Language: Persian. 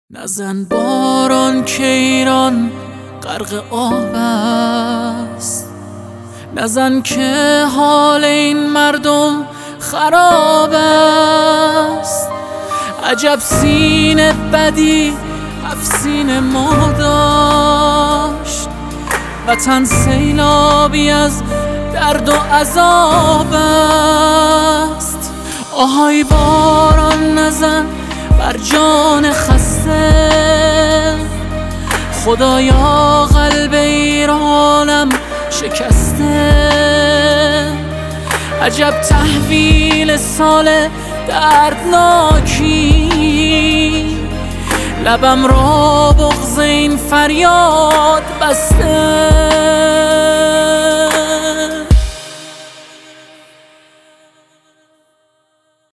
نزن باران که ایران غرق آب است، نزن که حال این مردم خراب است. عجب سینه بدی افسین ما داشت، وطن سیلابی از درد و عذاب است. آهای باران نزن بر جان خسته، خدایا قلب ایرانم شکسته. عجب تحویل سال دردناکی، لبم را بغض این فریاد بسته.